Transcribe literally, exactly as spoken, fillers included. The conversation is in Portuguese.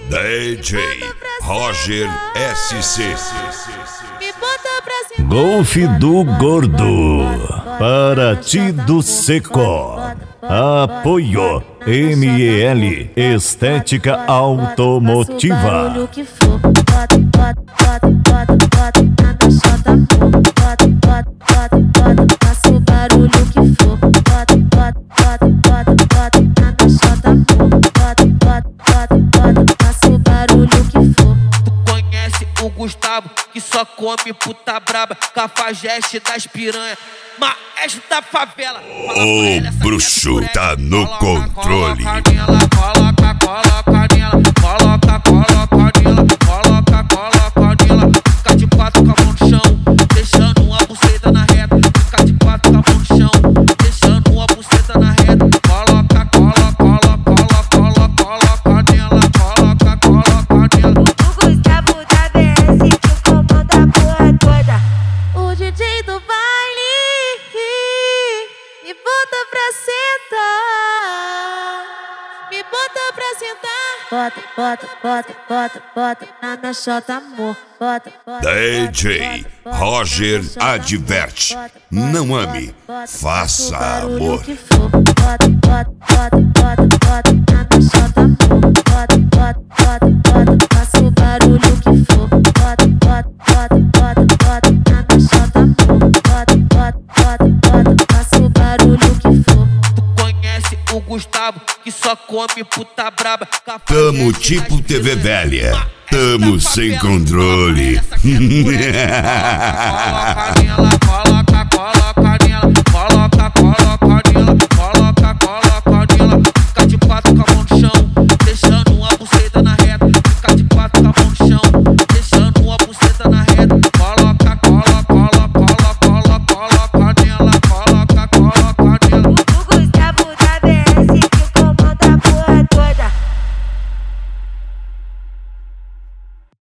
D J Roger S C. Golfe do Gordo, Paraty do Seco. Apoio M E L Estética Automotiva. Gustavo, que só come puta braba, cafajeste das piranha, maestro da favela. O bruxo tá no controle. Coloca nela, coloca, coloca nela, coloca, coloca nela, coloca, coloca nela. Fica de quatro com a mão no chão, deixando uma buceta na reta. Fica de quatro com a mão no chão, deixando uma buceta na reta. Coloca, coloca, coloca, coloca, coloca nela, coloca, coloca nela. Bota, bota, bota, bota, bota na minha chota, amor. Bota, bota. D J Roger adverte: não ame, faça amor. Bota, bota, bota, bota, bota na minha chota, amor. Bota, bota, bota, bota, faça o barulho que for. Bota, bota, bota, bota, bota na minha chota, amor. Bota, bota, bota, bota, faça o barulho que for. O Gustavo, que só come puta braba. Tamo tipo T V velha, tamo sem controle. Coloca nela, coloca